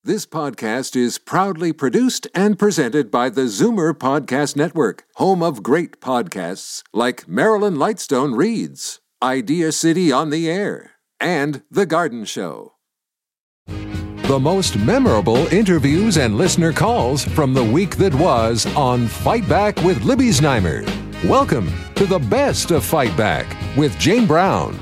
This podcast is proudly produced and presented by the Zoomer Podcast Network, home of great podcasts like Marilyn Lightstone Reads, Idea City on the Air, and The Garden Show. The most memorable interviews and listener calls from the week that was on Fight Back with Libby Znaimer. Welcome to the best of Fight Back with Jane Brown.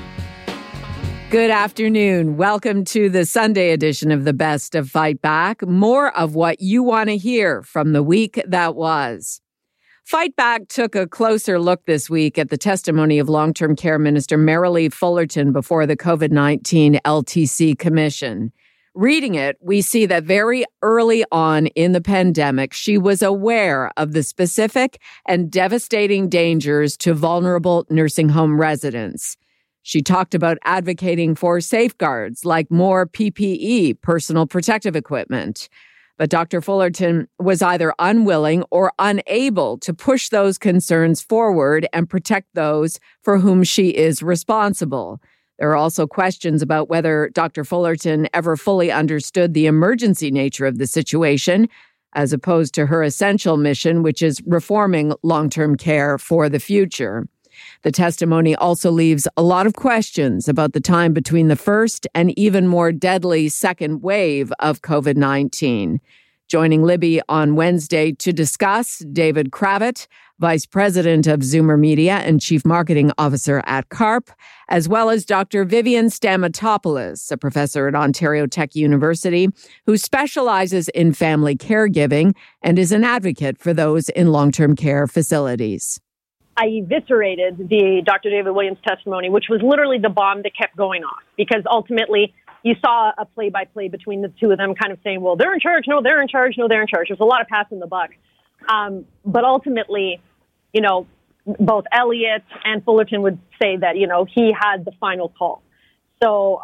Good afternoon. Welcome to the Sunday edition of the Best of Fight Back. More of what you want to hear from the week that was. Fight Back took a closer look this week at the testimony of long-term care minister Merilee Fullerton before the COVID-19 LTC Commission. Reading it, we see that very early on in the pandemic, she was aware of the specific and devastating dangers to vulnerable nursing home residents. She talked about advocating for safeguards like more PPE, personal protective equipment. But Dr. Fullerton was either unwilling or unable to push those concerns forward and protect those for whom she is responsible. There are also questions about whether Dr. Fullerton ever fully understood the emergency nature of the situation, as opposed to her essential mission, which is reforming long-term care for the future. The testimony also leaves a lot of questions about the time between the first and even more deadly second wave of COVID-19. Joining Libby on Wednesday to discuss, David Kravitz, Vice President of Zoomer Media and Chief Marketing Officer at CARP, as well as Dr. Vivian Stamatopoulos, a professor at Ontario Tech University, who specializes in family caregiving and is an advocate for those in long-term care facilities. I eviscerated the Dr. David Williams testimony, which was literally the bomb that kept going off, because ultimately you saw a play-by-play between the two of them kind of saying, well, they're in charge, no, they're in charge, no, they're in charge. There's a lot of passing the buck. But ultimately, you know, both Elliott and Fullerton would say that, you know, he had the final call. So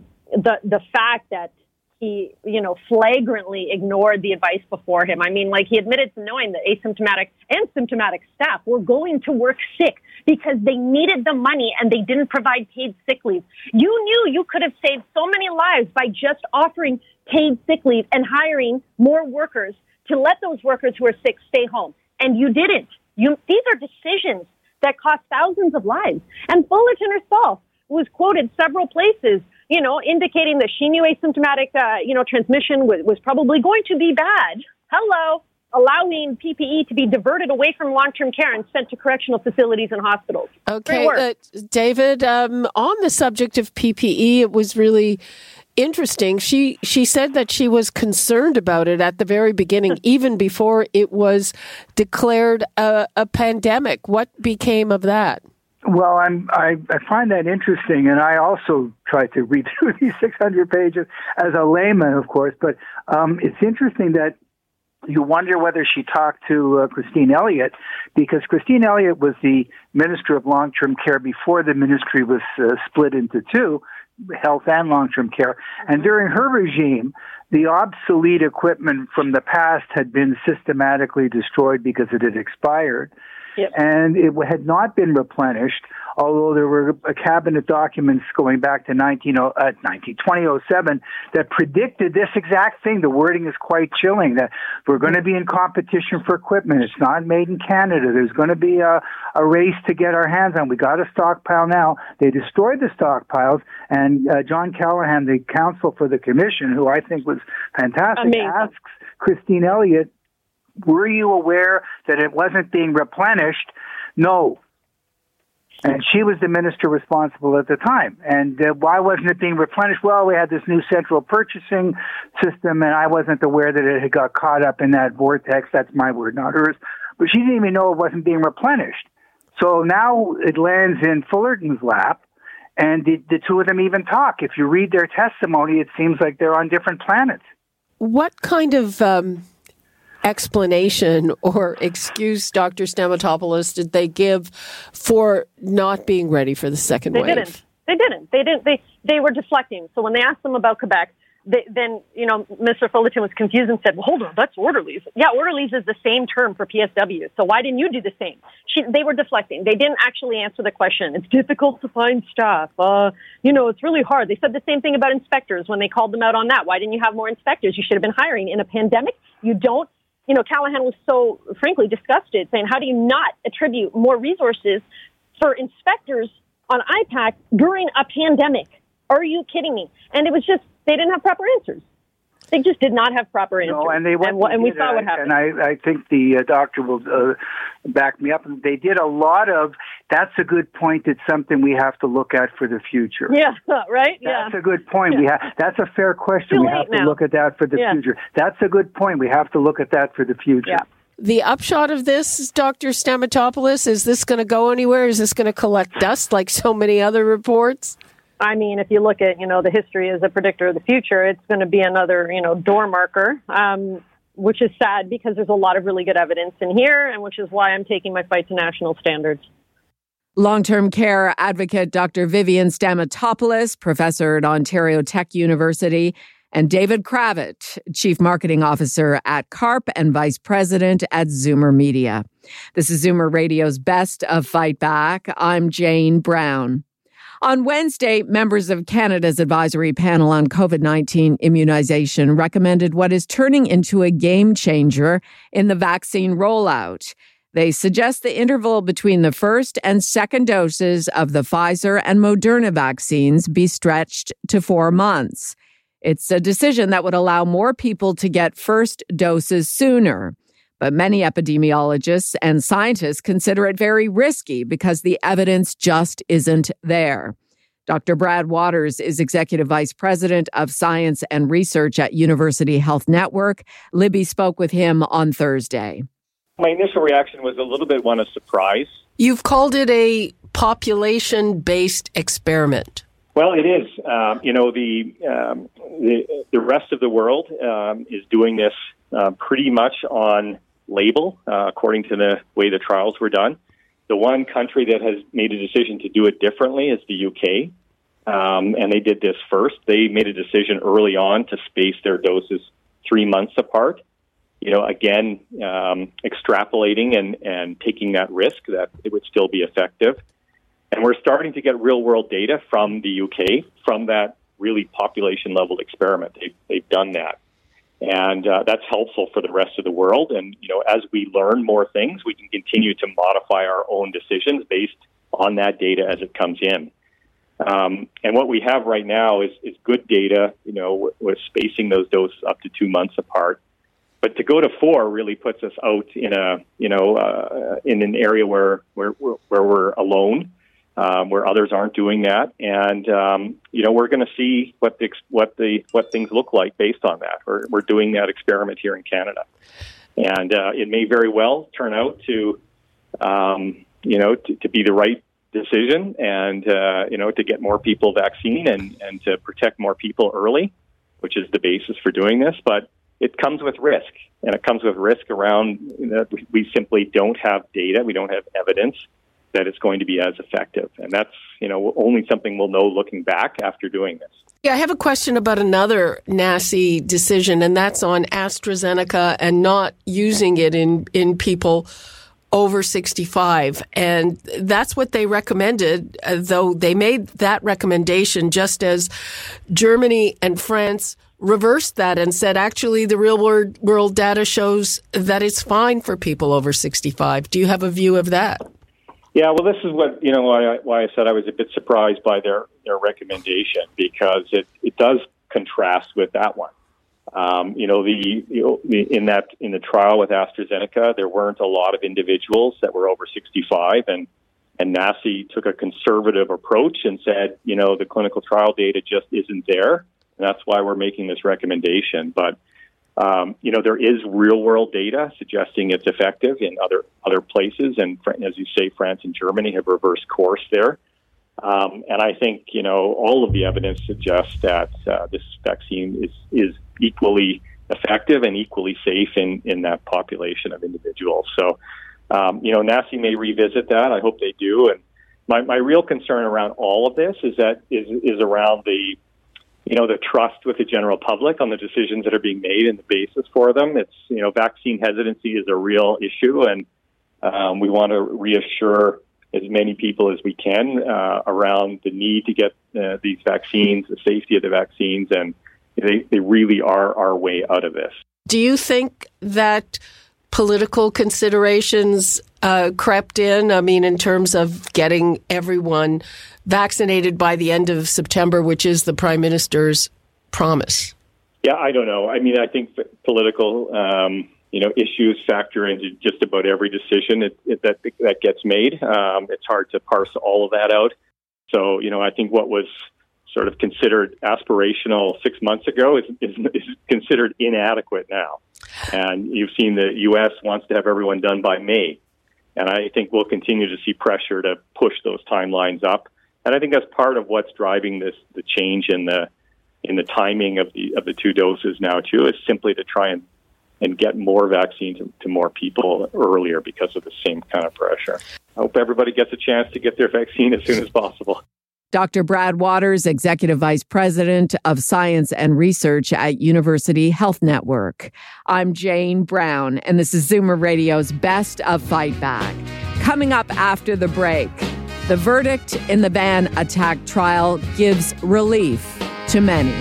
the fact that he, you know, flagrantly ignored the advice before him. I mean, like, he admitted to knowing that asymptomatic and symptomatic staff were going to work sick because they needed the money and they didn't provide paid sick leave. You knew you could have saved so many lives by just offering paid sick leave and hiring more workers to let those workers who are sick stay home. And you didn't. These are decisions that cost thousands of lives. And Fullerton herself was quoted several places, you know, indicating that she knew asymptomatic, transmission was probably going to be bad. Hello, allowing PPE to be diverted away from long-term care and sent to correctional facilities and hospitals. Okay, David, on the subject of PPE, it was really interesting. She said that she was concerned about it at the very beginning, even before it was declared a pandemic. What became of that? Well, I find that interesting, and I also tried to read through these 600 pages as a layman, of course, but it's interesting that you wonder whether she talked to Christine Elliott, because Christine Elliott was the Minister of Long-Term Care before the ministry was split into two, health and long-term care, and during her regime, the obsolete equipment from the past had been systematically destroyed because it had expired. Yep. And it had not been replenished, although there were cabinet documents going back to 2007 that predicted this exact thing. The wording is quite chilling, that we're going to be in competition for equipment. It's not made in Canada. There's going to be a race to get our hands on. We got a stockpile now. They destroyed the stockpiles, and John Callahan, the counsel for the commission, who I think was fantastic, asks Christine Elliott, were you aware that it wasn't being replenished? No. And she was the minister responsible at the time. And why wasn't it being replenished? Well, we had this new central purchasing system, and I wasn't aware that it had got caught up in that vortex. That's my word, not hers. But she didn't even know it wasn't being replenished. So now it lands in Fullerton's lap, and the two of them even talk. If you read their testimony, it seems like they're on different planets. What kind of explanation or excuse, Dr. Stamatopoulos, did they give for not being ready for the second wave? They didn't. They were deflecting. So when they asked them about Quebec, then, Mr. Fullerton was confused and said, well, hold on, that's orderlies. Yeah, orderlies is the same term for PSWs. So why didn't you do the same? They were deflecting. They didn't actually answer the question. It's difficult to find staff. It's really hard. They said the same thing about inspectors when they called them out on that. Why didn't you have more inspectors? You should have been hiring. In a pandemic, you don't. Callahan was so, frankly, disgusted, saying, how do you not attribute more resources for inspectors on IPAC during a pandemic? Are you kidding me? And it was just, they didn't have proper answers. They just did not have proper answers. No, and we saw what happened. And I think the doctor will back me up. They did a lot of, that's a good point. It's something we have to look at for the future. Yeah, right? That's a good point. That's a fair question. We have to look at that for the future. That's a good point. We have to look at that for the future. Yeah. The upshot of this, Dr. Stamatopoulos, is this going to go anywhere? Is this going to collect dust like so many other reports? I mean, if you look at, the history as a predictor of the future, it's going to be another, door marker, which is sad because there's a lot of really good evidence in here, and which is why I'm taking my fight to national standards. Long-term care advocate Dr. Vivian Stamatopoulos, professor at Ontario Tech University, and David Kravitz, Chief Marketing Officer at CARP and Vice President at Zoomer Media. This is Zoomer Radio's Best of Fight Back. I'm Jane Brown. On Wednesday, members of Canada's advisory panel on COVID-19 immunization recommended what is turning into a game changer in the vaccine rollout. They suggest the interval between the first and second doses of the Pfizer and Moderna vaccines be stretched to 4 months. It's a decision that would allow more people to get first doses sooner. But many epidemiologists and scientists consider it very risky because the evidence just isn't there. Dr. Brad Waters is Executive Vice President of Science and Research at University Health Network. Libby spoke with him on Thursday. My initial reaction was a little bit one of surprise. You've called it a population-based experiment. Well, it is. The rest of the world is doing this pretty much on label, according to the way the trials were done. The one country that has made a decision to do it differently is the UK, and they did this first. They made a decision early on to space their doses 3 months apart. Again, extrapolating and taking that risk that it would still be effective. And we're starting to get real-world data from the UK, from that really population-level experiment. They've done that. And that's helpful for the rest of the world. And, as we learn more things, we can continue to modify our own decisions based on that data as it comes in. And what we have right now is good data, with spacing those doses up to 2 months apart. But to go to 4 really puts us out in in an area where we're alone. Where others aren't doing that, and we're going to see what things look like based on that. We're doing that experiment here in Canada, and it may very well turn out to be the right decision, and to get more people vaccinated and to protect more people early, which is the basis for doing this. But it comes with risk, and it comes with risk around we simply don't have data, we don't have evidence that it's going to be as effective. And that's, only something we'll know looking back after doing this. Yeah, I have a question about another NACI decision, and that's on AstraZeneca and not using it in people over 65. And that's what they recommended, though they made that recommendation just as Germany and France reversed that and said, actually, the real world data shows that it's fine for people over 65. Do you have a view of that? Yeah, well, this is what why I said I was a bit surprised by their recommendation, because it does contrast with that one. In the trial with AstraZeneca, there weren't a lot of individuals that were over 65, and NACI took a conservative approach and said, the clinical trial data just isn't there, and that's why we're making this recommendation. But there is real-world data suggesting it's effective in other places, and as you say, France and Germany have reversed course there. And I think all of the evidence suggests that this vaccine is equally effective and equally safe in that population of individuals. So, NACI may revisit that. I hope they do. And my real concern around all of this is around the the trust with the general public on the decisions that are being made and the basis for them. It's, vaccine hesitancy is a real issue, and we want to reassure as many people as we can around the need to get these vaccines, the safety of the vaccines, and they really are our way out of this. Do you think that political considerations crept in? I mean, in terms of getting everyone vaccinated by the end of September, which is the Prime Minister's promise? Yeah, I don't know. I mean, I think political, issues factor into just about every decision that gets made. It's hard to parse all of that out. So, I think what was sort of considered aspirational 6 months ago is considered inadequate now. And you've seen the U.S. wants to have everyone done by May. And I think we'll continue to see pressure to push those timelines up. And I think that's part of what's driving the change in the timing of the two doses now too, is simply to try and get more vaccines to more people earlier because of the same kind of pressure. I hope everybody gets a chance to get their vaccine as soon as possible. Dr. Brad Waters, Executive Vice President of Science and Research at University Health Network. I'm Jane Brown, and this is Zoomer Radio's Best of Fight Back. Coming up after the break, the verdict in the Van attack trial gives relief to many.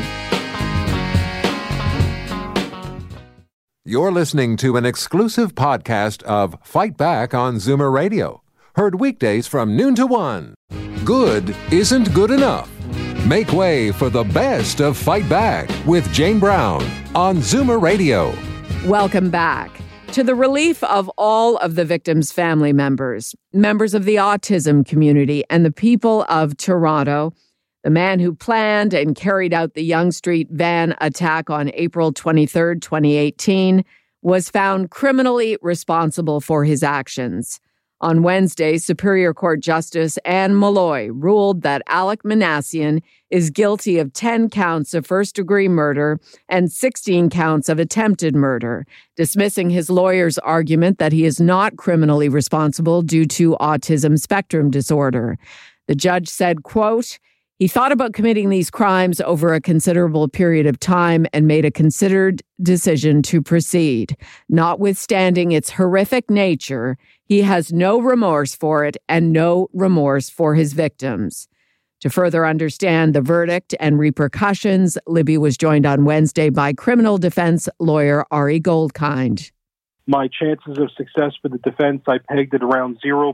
You're listening to an exclusive podcast of Fight Back on Zoomer Radio. Heard weekdays from noon to 1. Good isn't good enough. Make way for the best of Fight Back with Jane Brown on Zoomer Radio. Welcome back to the relief of all of the victims' family members, members of the autism community, and the people of Toronto. The man who planned and carried out the Yonge Street van attack on April 23, 2018, was found criminally responsible for his actions. On Wednesday, Superior Court Justice Anne Malloy ruled that Alek Minassian is guilty of 10 counts of first-degree murder and 16 counts of attempted murder, dismissing his lawyer's argument that he is not criminally responsible due to autism spectrum disorder. The judge said, quote, "He thought about committing these crimes over a considerable period of time and made a considered decision to proceed. Notwithstanding its horrific nature, he has no remorse for it and no remorse for his victims." To further understand the verdict and repercussions, Libby was joined on Wednesday by criminal defense lawyer Ari Goldkind. My chances of success for the defense, I pegged at around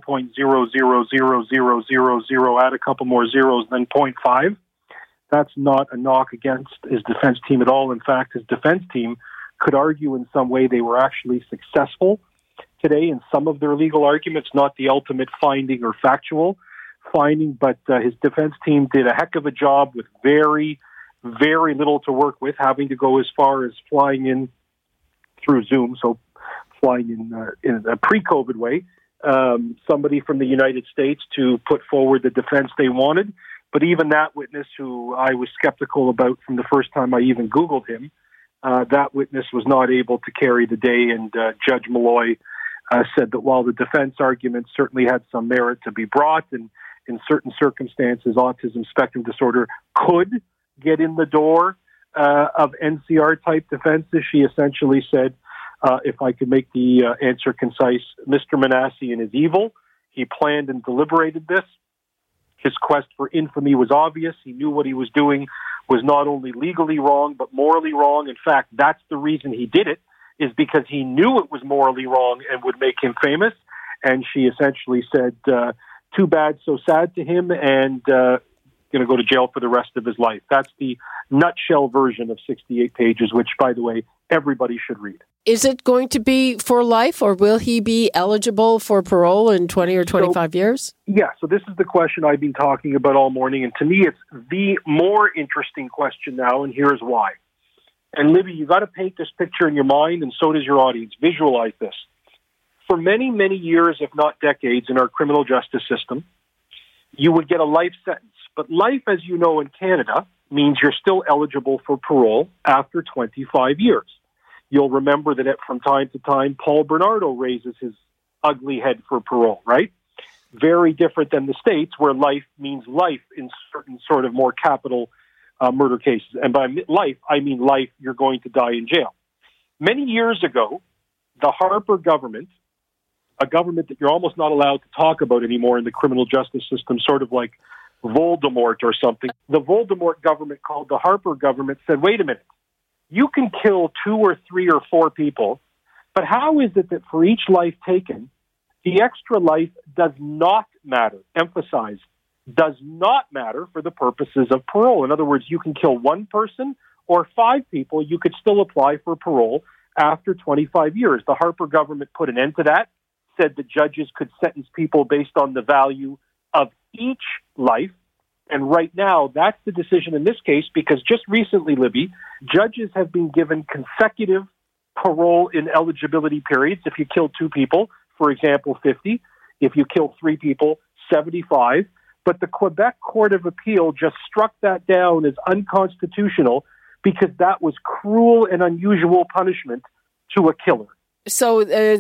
0.000000, add a couple more zeros, then 0.5. That's not a knock against his defense team at all. In fact, his defense team could argue in some way they were actually successful today in some of their legal arguments, not the ultimate finding or factual finding, but his defense team did a heck of a job with very, very little to work with, having to go as far as flying in through Zoom, so flying in a pre-COVID way, somebody from the United States to put forward the defense they wanted. But even that witness, who I was skeptical about from the first time I even Googled him, that witness was not able to carry the day, and Judge Malloy said that while the defense argument certainly had some merit to be brought, and in certain circumstances autism spectrum disorder could get in the door of NCR-type defenses, she essentially said, if I could make the answer concise, Mr. Minassian is evil. He planned and deliberated this. His quest for infamy was obvious. He knew what he was doing was not only legally wrong, but morally wrong. In fact, that's the reason he did it, is because he knew it was morally wrong and would make him famous. And she essentially said, too bad, so sad to him, and going to go to jail for the rest of his life. That's the nutshell version of 68 pages, which, by the way, everybody should read. Is it going to be for life, or will he be eligible for parole in 20 or 25 years? Yeah, so this is the question I've been talking about all morning, and to me it's the more interesting question now, and here's why. And Libby, you've got to paint this picture in your mind, and so does your audience. Visualize this. For many, many years, if not decades, in our criminal justice system, you would get a life sentence. But life, as you know, in Canada, means you're still eligible for parole after 25 years. You'll remember that from time to time, Paul Bernardo raises his ugly head for parole, right? Very different than the States, where life means life in certain sort of more capital murder cases. And by life, I mean life, you're going to die in jail. Many years ago, the Harper government, a government that you're almost not allowed to talk about anymore in the criminal justice system, sort of like Voldemort or something. The Voldemort government, called the Harper government, said, wait a minute, you can kill 2 or 3 or 4 people, but how is it that for each life taken, the extra life does not matter? Emphasize, does not matter for the purposes of parole. In other words, you can kill 1 person or 5 people, you could still apply for parole after 25 years. The Harper government put an end to that, said the judges could sentence people based on the value of each life. And right now, that's the decision in this case, because just recently, Libby, judges have been given consecutive parole ineligibility periods. If you kill 2 people, for example, 50. If you kill 3 people, 75. But the Quebec Court of Appeal just struck that down as unconstitutional because that was cruel and unusual punishment to a killer. So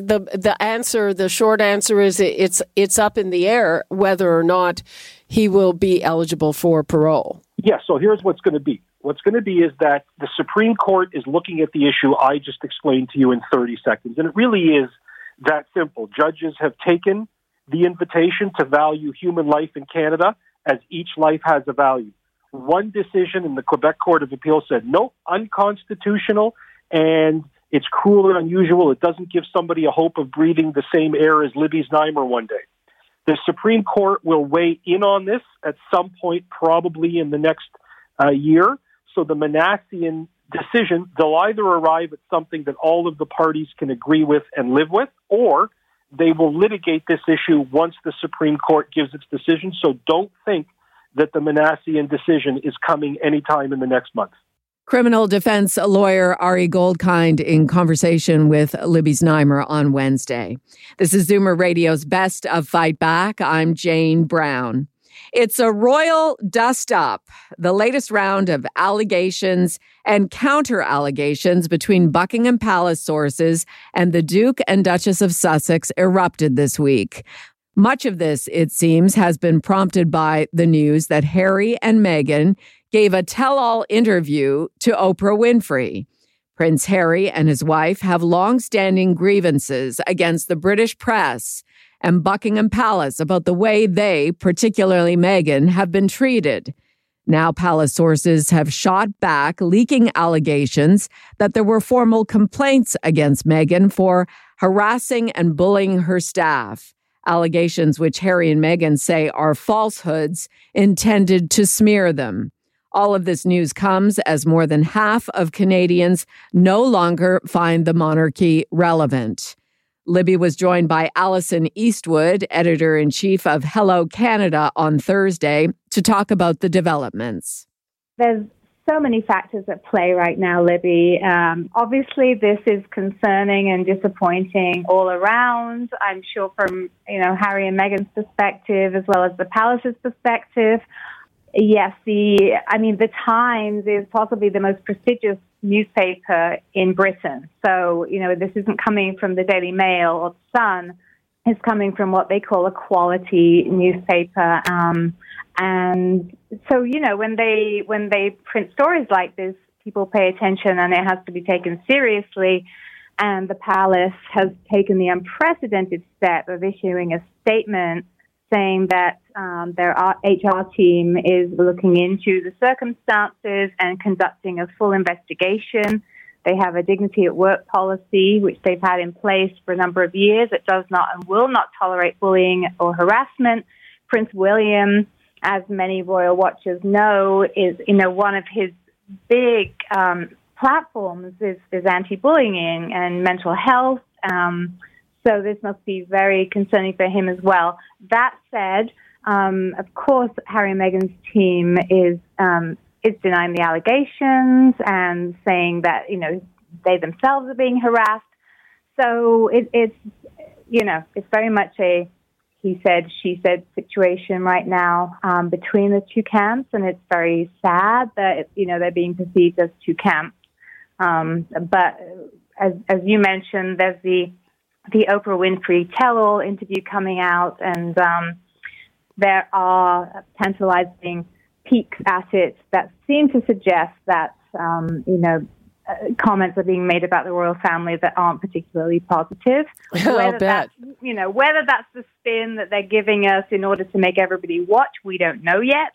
the short answer is it's up in the air whether or not he will be eligible for parole. Yeah, so here's what's going to be. What's going to be is that the Supreme Court is looking at the issue I just explained to you in 30 seconds. And it really is that simple. Judges have taken the invitation to value human life in Canada as each life has a value. One decision in the Quebec Court of Appeal said, no, unconstitutional, and it's cruel and unusual. It doesn't give somebody a hope of breathing the same air as Libby Znaimer one day. The Supreme Court will weigh in on this at some point, probably in the next year. So the Manassian decision, they'll either arrive at something that all of the parties can agree with and live with, or they will litigate this issue once the Supreme Court gives its decision. So don't think that the Manassian decision is coming anytime in the next month. Criminal defense lawyer Ari Goldkind in conversation with Libby Znaimer on Wednesday. This is Zoomer Radio's Best of Fight Back. I'm Jane Brown. It's a royal dust-up, the latest round of allegations and counter-allegations between Buckingham Palace sources and the Duke and Duchess of Sussex erupted this week. Much of this, it seems, has been prompted by the news that Harry and Meghan gave a tell-all interview to Oprah Winfrey. Prince Harry and his wife have long-standing grievances against the British press and Buckingham Palace about the way they, particularly Meghan, have been treated. Now palace sources have shot back, leaking allegations that there were formal complaints against Meghan for harassing and bullying her staff. Allegations which Harry and Meghan say are falsehoods intended to smear them. All of this news comes as more than half of Canadians no longer find the monarchy relevant. Libby was joined by Alison Eastwood, editor-in-chief of Hello Canada, on Thursday to talk about the developments. There's so many factors at play right now, Libby. Obviously, this is concerning and disappointing all around. I'm sure from Harry and Meghan's perspective, as well as the palace's perspective. Yes, the Times is possibly the most prestigious newspaper in Britain. So, this isn't coming from the Daily Mail or the Sun. It's coming from what they call a quality newspaper. And so, when they print stories like this, people pay attention and it has to be taken seriously. And the palace has taken the unprecedented step of issuing a statement saying that their HR team is looking into the circumstances and conducting a full investigation. They have a dignity at work policy, which they've had in place for a number of years. It does not and will not tolerate bullying or harassment. Prince William, as many royal watchers know, is one of his big platforms is anti-bullying and mental health. So this must be very concerning for him as well. That said, of course, Harry and Meghan's team is denying the allegations and saying that they themselves are being harassed. So it's very much a he said, she said situation right now between the two camps, and it's very sad that they're being perceived as two camps. But as you mentioned, there's the Oprah Winfrey tell-all interview coming out, and there are tantalizing peeks at it that seem to suggest that, comments are being made about the royal family that aren't particularly positive. I'll bet. Whether that's the spin that they're giving us in order to make everybody watch, we don't know yet.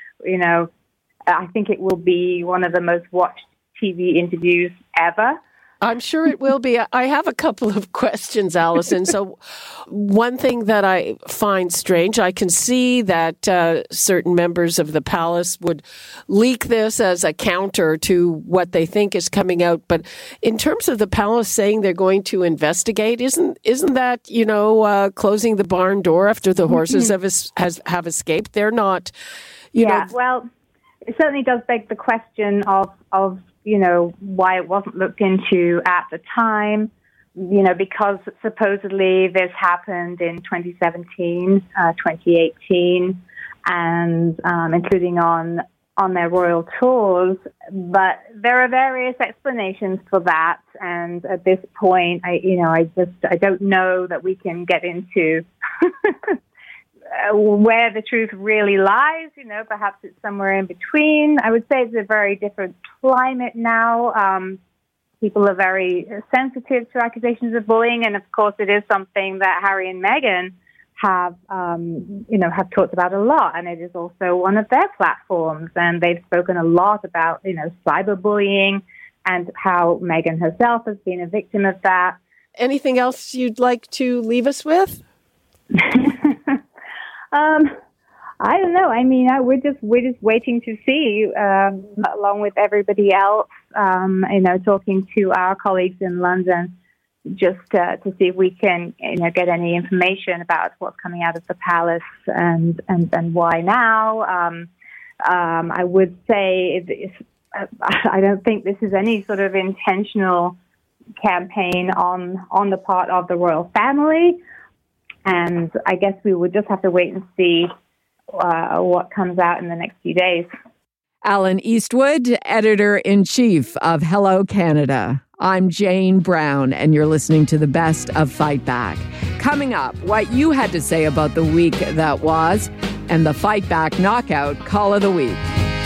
I think it will be one of the most watched TV interviews ever. I'm sure it will be. I have a couple of questions, Allison. So one thing that I find strange, I can see that certain members of the palace would leak this as a counter to what they think is coming out. But in terms of the palace saying they're going to investigate, isn't that, closing the barn door after the horses have escaped? They're not, well, it certainly does beg the question of why it wasn't looked into at the time, because supposedly this happened in 2017, 2018, and including on their royal tours. But there are various explanations for that. And at this point, I don't know that we can get into where the truth really lies. Perhaps it's somewhere in between. I would say it's a very different climate now. People are very sensitive to accusations of bullying, and of course, it is something that Harry and Meghan have talked about a lot, and it is also one of their platforms. And they've spoken a lot about cyberbullying and how Meghan herself has been a victim of that. Anything else you'd like to leave us with? I don't know. I mean, we're just waiting to see, along with everybody else, talking to our colleagues in London, just to see if we can, get any information about what's coming out of the palace and why now. I would say I don't think this is any sort of intentional campaign on the part of the royal family. And I guess we would just have to wait and see what comes out in the next few days. Alan Eastwood, Editor-in-Chief of Hello Canada. I'm Jane Brown, and you're listening to the best of Fight Back. Coming up, what you had to say about the week that was, and the Fight Back Knockout Call of the Week.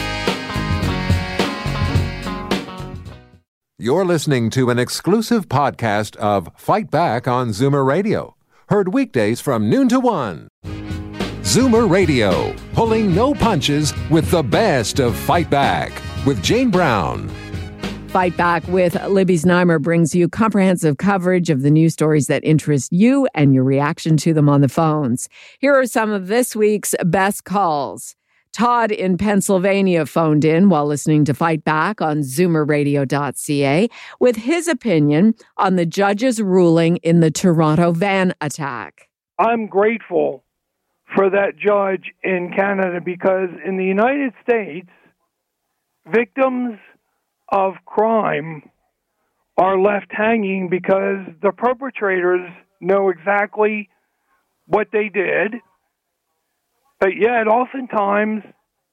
You're listening to an exclusive podcast of Fight Back on Zoomer Radio. Heard weekdays from noon to 1. Zoomer Radio, pulling no punches with the best of Fight Back with Jane Brown. Fight Back with Libby Znaimer brings you comprehensive coverage of the news stories that interest you and your reaction to them on the phones. Here are some of this week's best calls. Todd in Pennsylvania phoned in while listening to Fight Back on ZoomerRadio.ca with his opinion on the judge's ruling in the Toronto van attack. I'm grateful for that judge in Canada because in the United States, victims of crime are left hanging because the perpetrators know exactly what they did. But yet, oftentimes,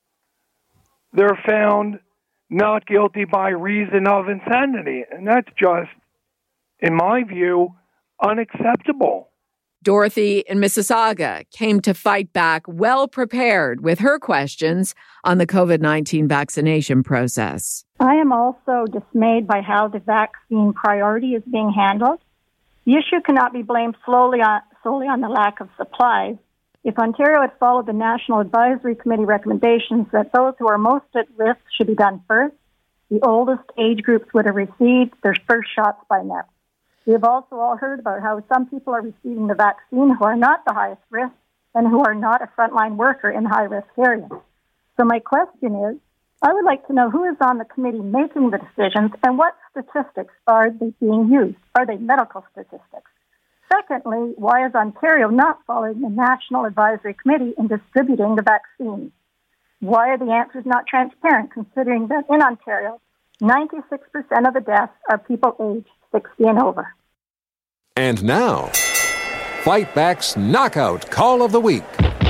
they're found not guilty by reason of insanity. And that's just, in my view, unacceptable. Dorothy in Mississauga came to Fight Back well prepared with her questions on the COVID-19 vaccination process. I am also dismayed by how the vaccine priority is being handled. The issue cannot be blamed solely on the lack of supplies. If Ontario had followed the National Advisory Committee recommendations that those who are most at risk should be done first, the oldest age groups would have received their first shots by now. We have also all heard about how some people are receiving the vaccine who are not the highest risk and who are not a frontline worker in high-risk areas. So my question is, I would like to know who is on the committee making the decisions and what statistics are they being used? Are they medical statistics? Secondly, why is Ontario not following the National Advisory Committee in distributing the vaccine? Why are the answers not transparent, considering that in Ontario, 96% of the deaths are people aged 60 and over? And now, Fight Back's Knockout Call of the Week.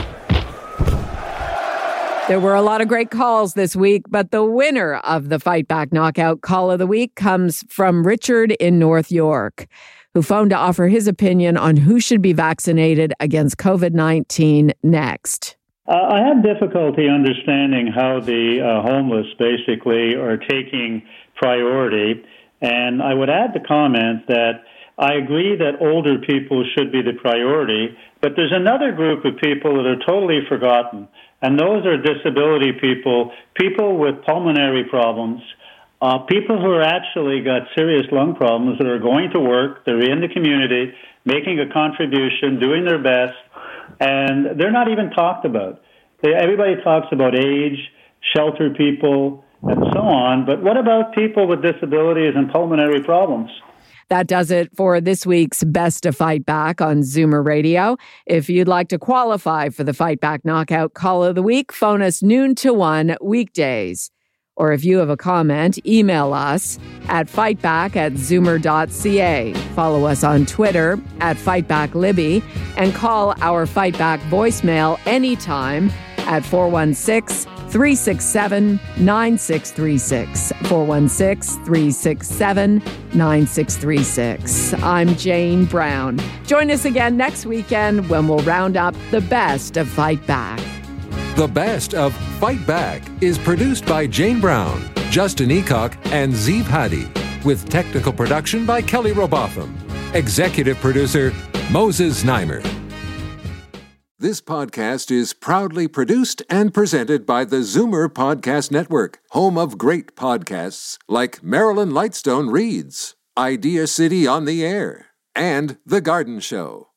There were a lot of great calls this week, but the winner of the Fight Back Knockout Call of the Week comes from Richard in North York, who phoned to offer his opinion on who should be vaccinated against COVID-19 next. I have difficulty understanding how the homeless basically are taking priority. And I would add the comment that I agree that older people should be the priority, but there's another group of people that are totally forgotten, and those are disability people, people with pulmonary problems, people who are actually got serious lung problems that are going to work, they're in the community, making a contribution, doing their best, and they're not even talked about. Everybody talks about age, shelter people, and so on, but what about people with disabilities and pulmonary problems? That does it for this week's Best of Fight Back on Zoomer Radio. If you'd like to qualify for the Fight Back Knockout Call of the Week, phone us noon to 1 weekdays. Or if you have a comment, email us at fightback@zoomer.ca. Follow us on Twitter @FightbackLibby and call our Fight Back voicemail anytime at 416-367-9636. 416-367-9636. I'm Jane Brown. Join us again next weekend when we'll round up the best of Fight Back. The Best of Fight Back is produced by Jane Brown, Justin Eacock, and Zeev Hadi, with technical production by Kelly Robotham. Executive producer, Moses Znaimer. This podcast is proudly produced and presented by the Zoomer Podcast Network, home of great podcasts like Marilyn Lightstone Reads, Idea City on the Air, and The Garden Show.